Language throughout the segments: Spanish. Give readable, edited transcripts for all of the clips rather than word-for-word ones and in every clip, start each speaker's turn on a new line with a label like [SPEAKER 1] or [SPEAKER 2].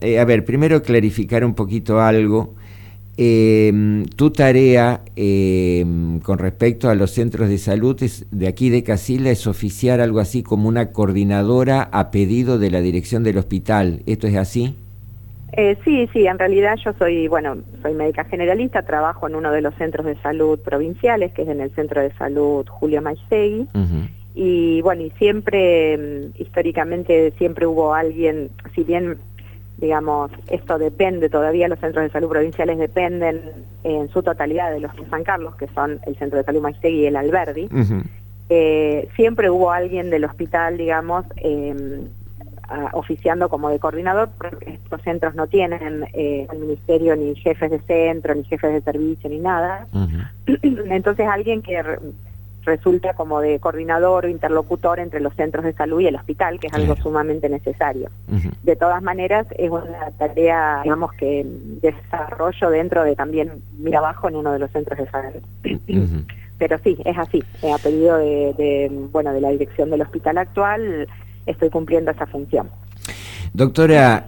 [SPEAKER 1] a ver, primero clarificar un poquito algo. Tu tarea con respecto a los centros de salud de aquí de Casilda es oficiar algo así como una coordinadora a pedido de la dirección del hospital. ¿Esto es así?
[SPEAKER 2] Sí, en realidad yo soy médica generalista, trabajo en uno de los centros de salud provinciales, que es en el Centro de Salud Julio Maistegui, y bueno, y siempre, históricamente, siempre hubo alguien, si bien, digamos, esto depende, todavía los centros de salud provinciales dependen en su totalidad de los de San Carlos, que son el Centro de Salud Maistegui y el Alberdi, siempre hubo alguien del hospital, digamos, oficiando como de coordinador, porque estos centros no tienen al ministerio ni jefes de centro, ni jefes de servicio, ni nada. Entonces alguien que resulta como de coordinador o interlocutor entre los centros de salud y el hospital, que es algo sumamente necesario. De todas maneras, es una tarea, digamos, que desarrollo dentro de también Mirabajo en uno de los centros de salud. Pero sí, es así, a pedido de la dirección del hospital actual, estoy cumpliendo esa función.
[SPEAKER 1] Doctora,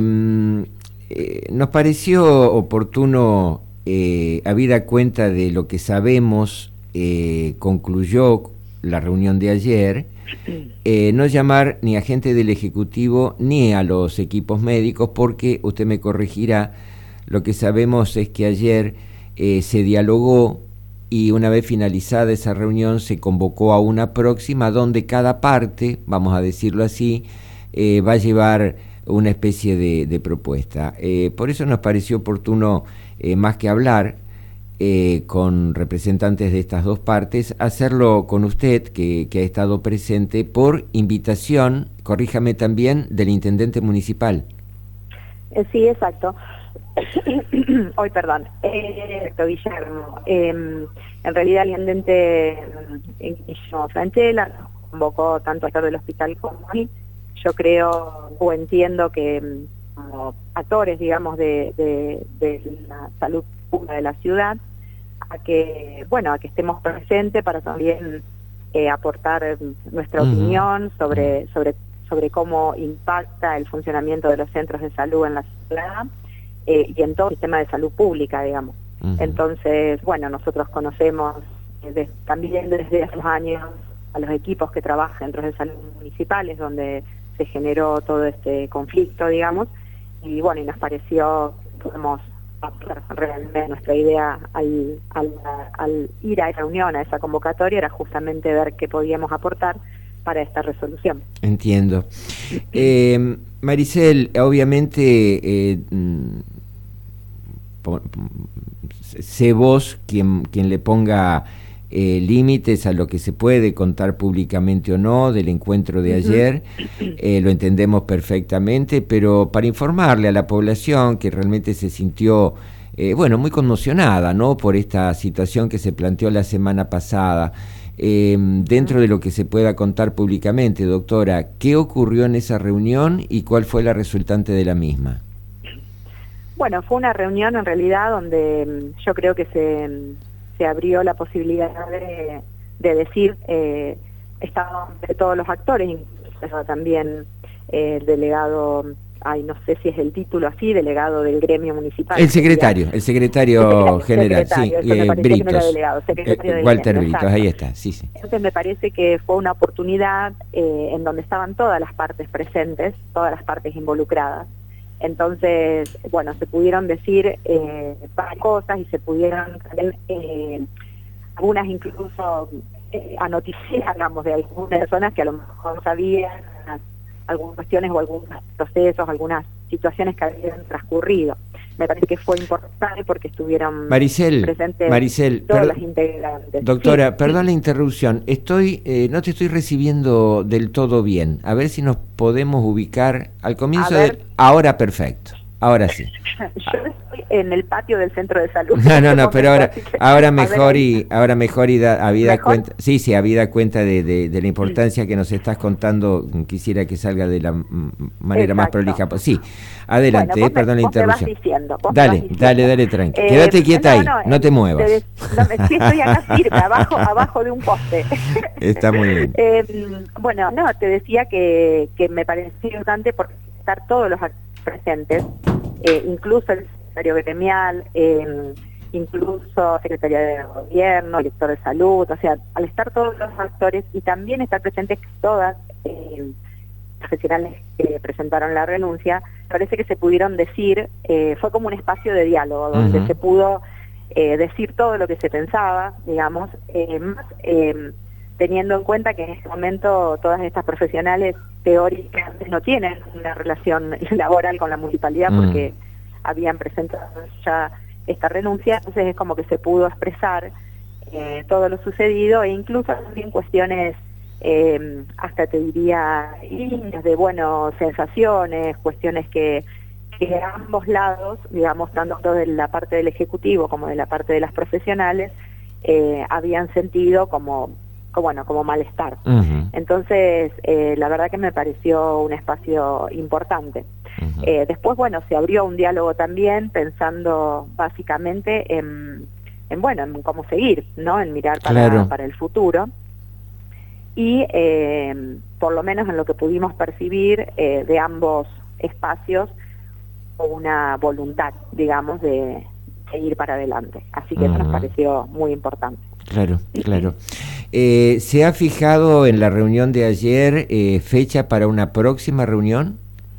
[SPEAKER 1] nos pareció oportuno, habida cuenta de lo que sabemos, concluyó la reunión de ayer, no llamar ni a gente del Ejecutivo ni a los equipos médicos, porque usted me corregirá, lo que sabemos es que ayer se dialogó y una vez finalizada esa reunión se convocó a una próxima donde cada parte, vamos a decirlo así, va a llevar una especie de propuesta. Por eso nos pareció oportuno, más que hablar con representantes de estas dos partes, hacerlo con usted, que ha estado presente por invitación, corríjame también, del intendente municipal.
[SPEAKER 2] Sí, exacto. Hoy, perdón, Guillermo. En realidad el intendente Guillermo Franchella convocó tanto a actor del hospital como a mí. Yo creo o entiendo que como actores, digamos, de la salud pública de la ciudad, a que estemos presentes para también aportar nuestra opinión sobre cómo impacta el funcionamiento de los centros de salud en la ciudad y en todo el sistema de salud pública, digamos. Entonces, nosotros conocemos también desde hace unos años a los equipos que trabajan en centros de salud municipales, donde se generó todo este conflicto, digamos, y nos pareció que podemos aportar realmente nuestra idea al ir a esa reunión, a esa convocatoria, era justamente ver qué podíamos aportar para esta resolución.
[SPEAKER 1] Entiendo. Maricel, obviamente sé vos quien le ponga límites a lo que se puede contar públicamente o no del encuentro de ayer, lo entendemos perfectamente, pero para informarle a la población que realmente se sintió muy conmocionada, ¿no?, por esta situación que se planteó la semana pasada, dentro de lo que se pueda contar públicamente, doctora, ¿qué ocurrió en esa reunión y cuál fue la resultante de la misma?
[SPEAKER 2] Bueno, fue una reunión en realidad donde yo creo que se abrió la posibilidad de decir, estaban de todos los actores, incluso también el delegado, no sé si es el título así, delegado del gremio municipal. El secretario
[SPEAKER 1] general, sí, Britos, Walter Britos, ahí está, sí.
[SPEAKER 2] Entonces me parece que fue una oportunidad en donde estaban todas las partes presentes, todas las partes involucradas. Entonces, se pudieron decir varias cosas y se pudieron también, algunas incluso anoticiar, digamos, de algunas personas que a lo mejor sabían algunas cuestiones o algunos procesos, algunas situaciones que habían transcurrido. Me parece que fue importante porque estuvieron presentes todas las integrantes.
[SPEAKER 1] Doctora,
[SPEAKER 2] sí,
[SPEAKER 1] perdón la interrupción, no te estoy recibiendo del todo bien. A ver si nos podemos ubicar al comienzo ahora perfecto, ahora sí.
[SPEAKER 2] Yo estoy en el patio del centro de salud.
[SPEAKER 1] No, pero ahora mejor y habida cuenta, sí, habida cuenta de la importancia que nos estás contando, quisiera que salga de la manera más prolija. Sí, adelante, perdón la interrupción. Dale, tranqui. Quédate quieta ahí, no te muevas.
[SPEAKER 2] Sí, estoy acá firme, abajo de un poste.
[SPEAKER 1] Está muy bien.
[SPEAKER 2] Te decía que me pareció importante porque estar todos los actores presentes, incluso el secretario gremial, incluso Secretaría de Gobierno, Director de Salud, o sea, al estar todos los actores y también estar presentes todas profesionales que presentaron la renuncia, parece que se pudieron decir, fue como un espacio de diálogo donde se pudo decir todo lo que se pensaba, digamos, más teniendo en cuenta que en este momento todas estas profesionales teóricamente no tienen una relación laboral con la municipalidad porque habían presentado ya esta renuncia, entonces es como que se pudo expresar todo lo sucedido e incluso también cuestiones, hasta te diría, líneas de, bueno, sensaciones, cuestiones que a ambos lados, digamos, tanto de la parte del Ejecutivo como de la parte de las profesionales, habían sentido como malestar. Entonces, la verdad que me pareció un espacio importante. Después, bueno, se abrió un diálogo también pensando básicamente en cómo seguir, ¿no? En mirar para el futuro. Y por lo menos en lo que pudimos percibir de ambos espacios, una voluntad, digamos, de ir para adelante. Así que eso nos pareció muy importante.
[SPEAKER 1] Claro, claro. ¿Se ha fijado en la reunión de ayer fecha para una próxima reunión?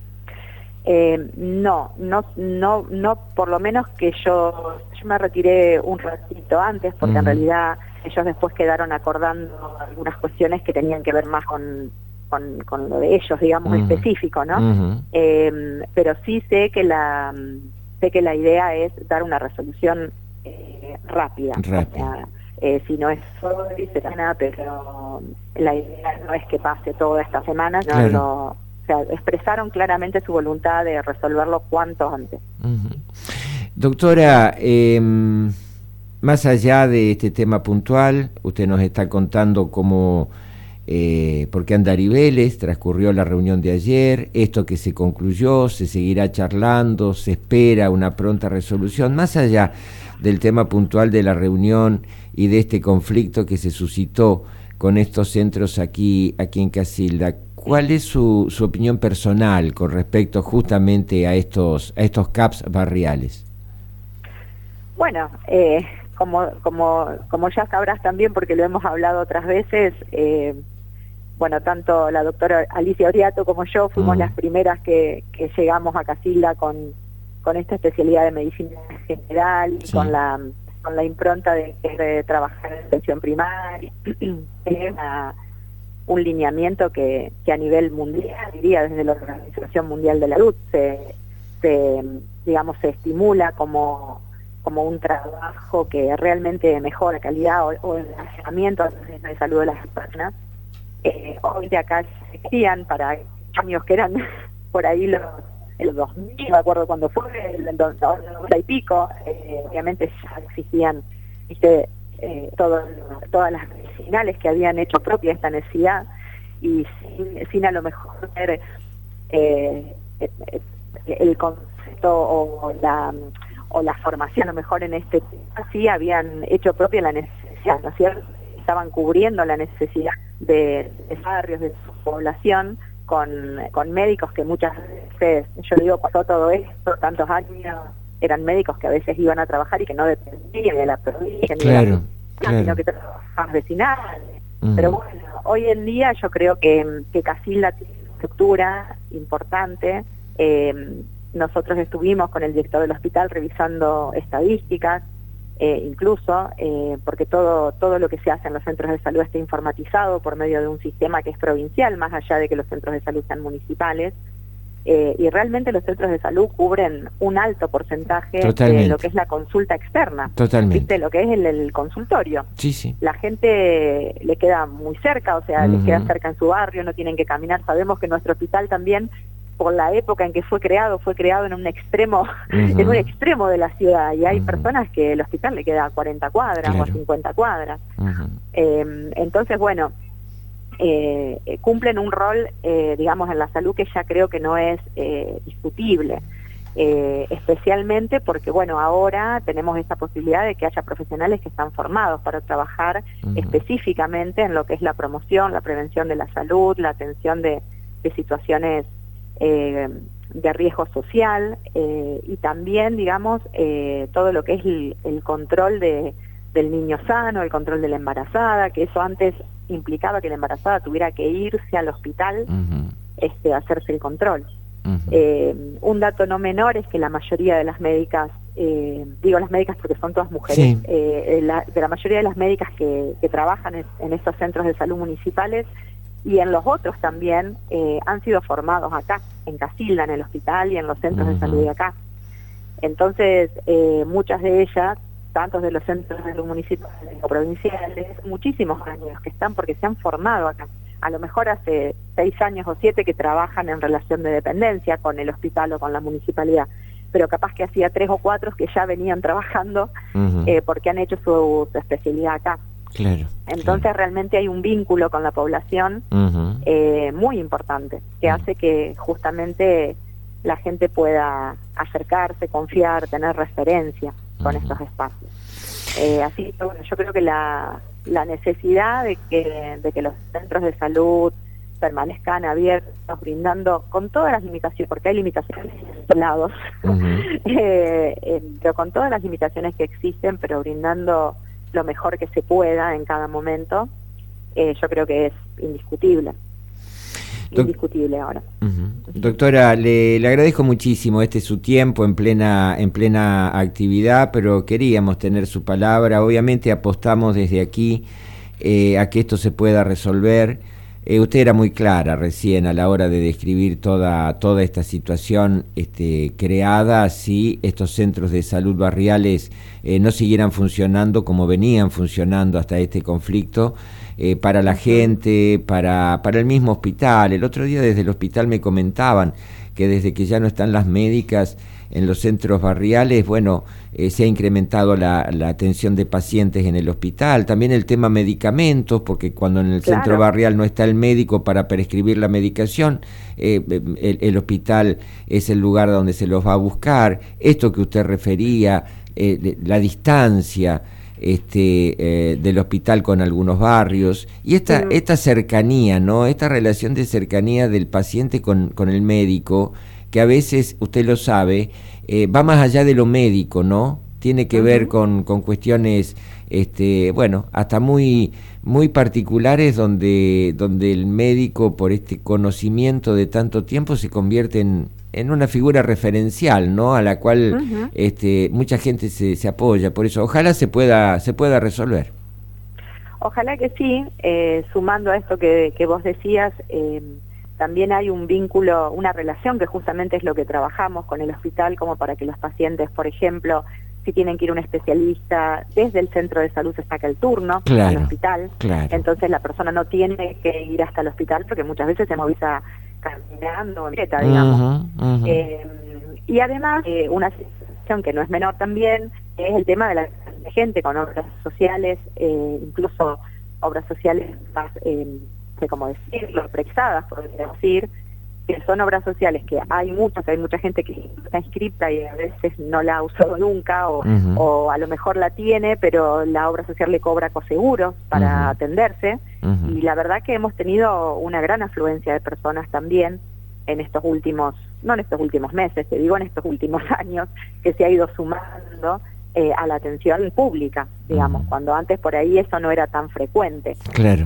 [SPEAKER 2] No, por lo menos que yo me retiré un ratito antes, porque en realidad ellos después quedaron acordando algunas cuestiones que tenían que ver más con lo de ellos, digamos, específico, ¿no? Pero sí sé que la idea es dar una resolución rápida. O sea, si no es hoy, será, pero la idea no es que pase toda esta semana, o sea, expresaron claramente su voluntad de resolverlo cuanto antes.
[SPEAKER 1] Doctora, más allá de este tema puntual, usted nos está contando cómo, por qué Andariveles transcurrió la reunión de ayer, esto que se concluyó, se seguirá charlando, se espera una pronta resolución, más allá del tema puntual de la reunión y de este conflicto que se suscitó con estos centros aquí en Casilda. ¿Cuál es su opinión personal con respecto justamente a estos CAPS barriales?
[SPEAKER 2] Bueno, como ya sabrás también, porque lo hemos hablado otras veces, bueno, tanto la doctora Alicia Oriato como yo fuimos las primeras que llegamos a Casilda con esta especialidad de medicina general y con la impronta de trabajar en atención primaria. Un lineamiento que a nivel mundial, diría desde la Organización Mundial de la Salud, digamos, se estimula como un trabajo que realmente mejora calidad o el relacionamiento de salud de las personas. Hoy de acá existían para años que eran por ahí el 2000, me acuerdo cuando fue, el 90 y pico, obviamente ya existían, ¿viste? Todas las medicinales que habían hecho propia esta necesidad y sin a lo mejor ver el concepto o la formación a lo mejor en este tema, sí habían hecho propia la necesidad, ¿no es cierto? Estaban cubriendo la necesidad de barrios, de su población con médicos que muchas veces, yo digo, pasó todo esto, tantos años, eran médicos que a veces iban a trabajar y que no dependían de la provincia, sino que trabajaban vecinales. Pero bueno, hoy en día yo creo que Casilda tiene una estructura importante. Nosotros estuvimos con el director del hospital revisando estadísticas, incluso porque todo lo que se hace en los centros de salud está informatizado por medio de un sistema que es provincial, más allá de que los centros de salud sean municipales. Y realmente los centros de salud cubren un alto porcentaje de lo que es la consulta externa. ¿Viste? Lo que es el consultorio.
[SPEAKER 1] Sí.
[SPEAKER 2] La gente le queda muy cerca, o sea, les queda cerca en su barrio, no tienen que caminar. Sabemos que nuestro hospital también, por la época en que fue creado en un extremo en un extremo de la ciudad, y hay personas que el hospital le queda a 40 cuadras o a 50 cuadras. Entonces, bueno, cumplen un rol, digamos, en la salud que ya creo que no es discutible, especialmente porque, bueno, ahora tenemos esta posibilidad de que haya profesionales que están formados para trabajar específicamente en lo que es la promoción, la prevención de la salud, la atención de situaciones de riesgo social, y también, digamos, todo lo que es el control del niño sano, el control de la embarazada, que eso antes implicaba que la embarazada tuviera que irse al hospital a hacerse el control. Un dato no menor es que la mayoría de las médicas, digo las médicas porque son todas mujeres,
[SPEAKER 1] sí.
[SPEAKER 2] de la mayoría de las médicas que trabajan en estos centros de salud municipales y en los otros también, han sido formados acá, en Casilda, en el hospital y en los centros de salud de acá. Entonces, muchas de ellas, tanto de los centros de salud municipales o provinciales, muchísimos años que están porque se han formado acá. A lo mejor hace 6 años o 7 que trabajan en relación de dependencia con el hospital o con la municipalidad, pero capaz que hacía 3 o 4 que ya venían trabajando porque han hecho su especialidad acá.
[SPEAKER 1] Claro.
[SPEAKER 2] Entonces realmente hay un vínculo con la población muy importante, que hace que justamente la gente pueda acercarse, confiar, tener referencia con estos espacios. Así que bueno, yo creo que la necesidad de que los centros de salud permanezcan abiertos, brindando con todas las limitaciones, porque hay limitaciones en todos lados, pero con todas las limitaciones que existen, pero brindando lo mejor que se pueda en cada momento, yo creo que es indiscutible. Indiscutible ahora.
[SPEAKER 1] Doctora, le agradezco muchísimo su tiempo en plena actividad, pero queríamos tener su palabra. Obviamente apostamos desde aquí a que esto se pueda resolver. Usted era muy clara recién a la hora de describir toda esta situación creada si estos centros de salud barriales no siguieran funcionando como venían funcionando hasta este conflicto. Para la gente, para el mismo hospital. El otro día desde el hospital me comentaban que desde que ya no están las médicas en los centros barriales, bueno, se ha incrementado la atención de pacientes en el hospital, también el tema medicamentos, porque cuando en el centro barrial no está el médico para prescribir la medicación, el hospital es el lugar donde se los va a buscar. Esto que usted refería, la distancia del hospital con algunos barrios, y esta cercanía, ¿no? Esta relación de cercanía del paciente con el médico, que a veces, usted lo sabe, va más allá de lo médico, ¿no? Tiene que ver con cuestiones, bueno, hasta muy particulares, donde el médico, por este conocimiento de tanto tiempo, se convierte en una figura referencial, ¿no? A la cual mucha gente se apoya. Por eso, ojalá se pueda resolver.
[SPEAKER 2] Ojalá que sí. Sumando a esto que vos decías, también hay un vínculo, una relación que justamente es lo que trabajamos con el hospital, como para que los pacientes, por ejemplo, si tienen que ir a un especialista, desde el centro de salud se saca el turno al hospital. Entonces la persona no tiene que ir hasta el hospital porque muchas veces se moviliza caminando, en bicicleta, digamos. Y además, una situación que no es menor también, es el tema de la gente con obras sociales, incluso obras sociales más, no sé cómo decirlo, prexadas, podría decir, que son obras sociales que hay mucha gente que está inscrita y a veces no la ha usado nunca, o a lo mejor la tiene, pero la obra social le cobra coseguros para atenderse, y la verdad que hemos tenido una gran afluencia de personas también en estos últimos, no en estos últimos meses, te digo en estos últimos años, que se ha ido sumando a la atención pública, digamos, cuando antes por ahí eso no era tan frecuente.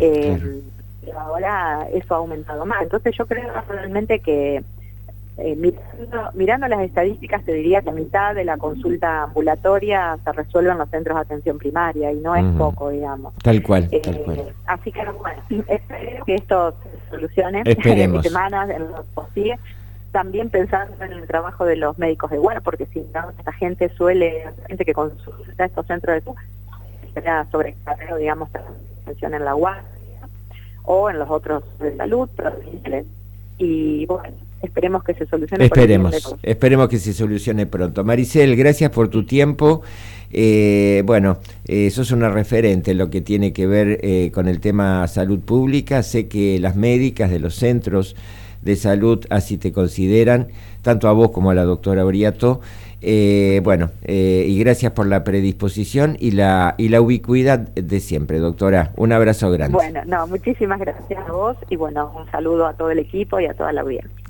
[SPEAKER 2] Pero ahora eso ha aumentado más. Entonces yo creo realmente que mirando las estadísticas, te diría que mitad de la consulta ambulatoria se resuelve en los centros de atención primaria, y no es poco, digamos.
[SPEAKER 1] Tal cual.
[SPEAKER 2] Así que bueno, espero que esto se solucione
[SPEAKER 1] en
[SPEAKER 2] semanas, en lo posible. También pensando en el trabajo de los médicos de guardia, porque si no, esta gente que consulta estos centros de salud, será sobrecargado, digamos, atención en la guardia o en los otros de salud provinciales, y bueno, esperemos que se solucione.
[SPEAKER 1] Esperemos que se solucione pronto. Maricel, gracias por tu tiempo. Bueno, sos una referente en lo que tiene que ver con el tema salud pública. Sé que las médicas de los centros de salud así te consideran, tanto a vos como a la doctora Briatto. Bueno, y gracias por la predisposición y la ubicuidad de siempre, doctora. Un abrazo grande.
[SPEAKER 2] Bueno, muchísimas gracias a vos, y bueno, un saludo a todo el equipo y a toda la audiencia.